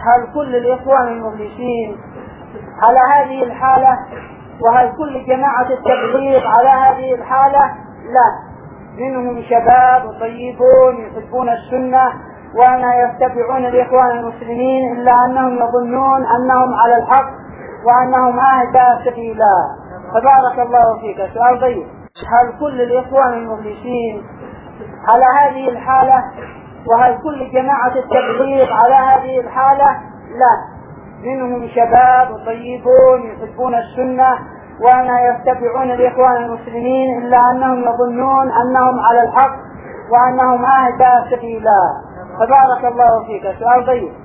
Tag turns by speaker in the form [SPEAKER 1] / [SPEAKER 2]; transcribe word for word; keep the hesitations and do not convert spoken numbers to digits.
[SPEAKER 1] هل كل الإخوان المفلسين على هذه الحالة؟ وهل كل جماعة التبليغ على هذه الحالة؟ لا، منهم شباب وطيبون يحبون السنة وما يتبعون الإخوان المسلمين، إلا أنهم يظنون أنهم على الحق وأنهم أهدى سبيلا. فبارك الله فيك. سؤال طيب، هل كل الإخوان المفلسين على هذه الحالة؟ وهل كل جماعة التبليغ على هذه الحالة؟ لا، منهم شباب وطيبون يحبون السنة وما يتبعون الإخوان المسلمين، إلا أنهم يظنون أنهم على الحق وأنهم أهدى سبيلا. فبارك الله فيك. سؤال طيب.